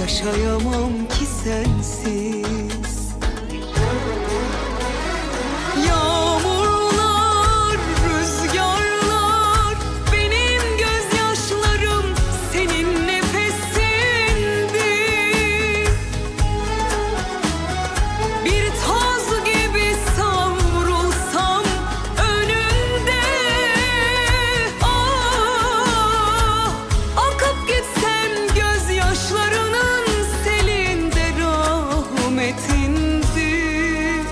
yaşayamam ki sensiz. Yağmurlar, rüzgarlar, benim gözyaşlarım senin nefesindi. Bir toz gibi savrulsam önünde, akıp gitsem gözyaşlarının selinde rahmetindir.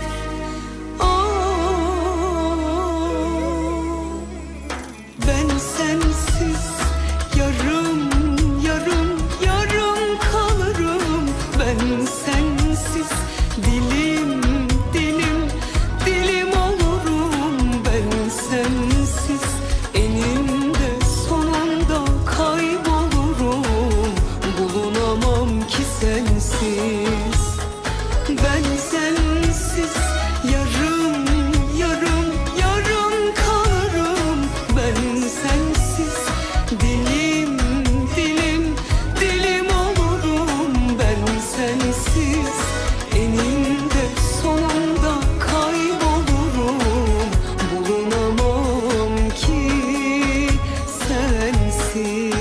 Ben sensiz yarım yarım yarım kalırım. Ben sensiz dilim dilim dilim olurum. Ben sensiz eninde sonunda kaybolurum. Bulunamam ki sensiz. Ben sensiz yarım yarım yarım kalırım. Ben sensiz dilim dilim dilim olurum. Ben sensiz eninde sonunda kaybolurum. Bulunamam ki sensiz.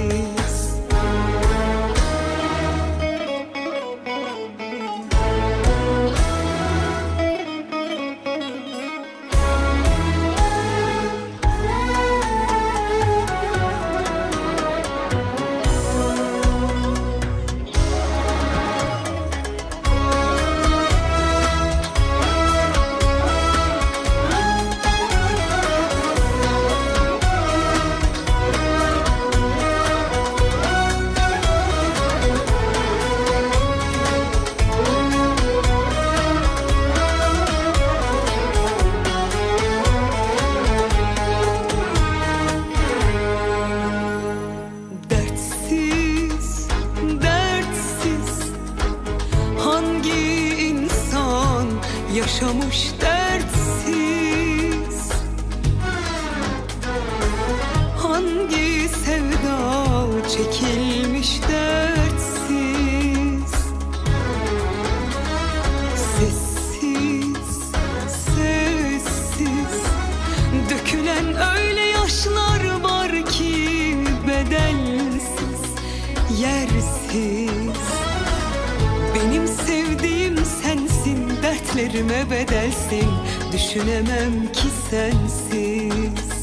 Dertsiz, dertsiz hangi insan yaşamış dertsiz? Hangi sevda çekilmiş dertsiz? Sessiz, sessiz dökülen öyle yaşlar var ki bedelsiz, yersiz. Benim sevdiğim sensin, dertlerime bedelsin. Düşünemem ki sensiz.